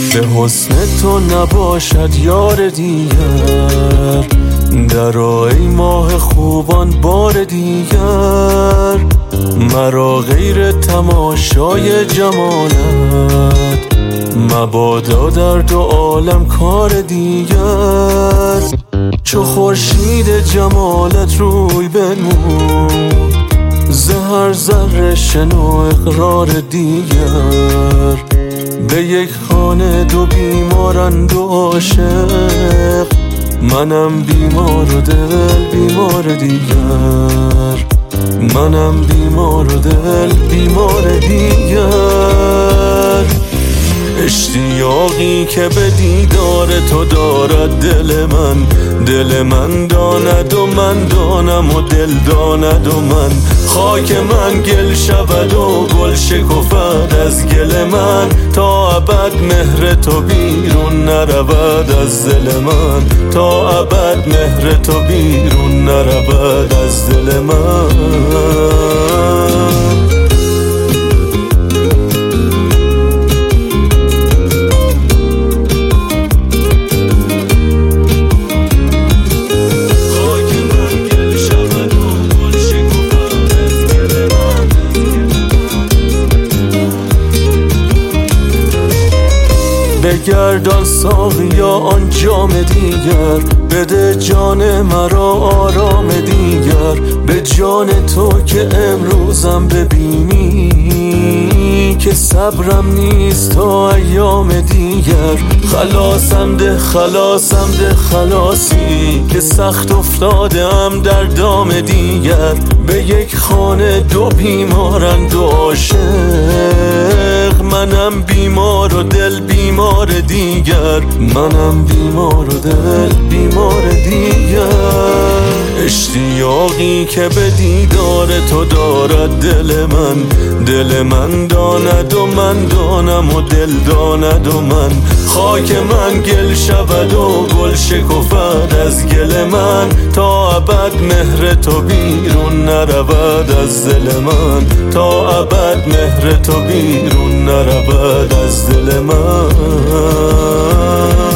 به حسن تو نباشد یار دیگر، درآی ماه خوبان بار دیگر. مرا غیر تماشای جمالت، مبادا در دو عالم کار دیگر. چو خورشید جمالت روی بنمود، ز هر ذره شنو اقرار دیگر. به یک خانه دو بیمارند و عاشق، منم بیمار و دل بیمار دیگر. منم بیمار و دل بیمار دیگر. اشتیاقی که به دیدار تو دارد دل من داند و من دانم و دل داند و من. خاک من گل شود و گل شکفد از گل من، تا ابد مهر تو بیرون نرود از دل من. تا ابد مهر تو بیرون نرود از دل من. بگردان ساقیا آن جام دیگر، بده جان مرا آرام دیگر. به جان تو که امروزم ببینی، که صبرم نیست تا ایام دیگر. خلاصم ده خلاصم ده خلاصی، که سخت افتادم در دام دیگر. به یک خانه دو بیمارند و عاشق، منم بیمار و دل بیمار دیگر. منم بیمار و دل بیمار دیگر. اشتیاقی که به دیدار تو دارد دل من داند و من دانم و دل داند و من. خاک من گل شود و گل شکفد از گل من، تا ابد مهر تو بیرون نرود از دل من. تا ابد مهر تو بیرون نرود از دل من.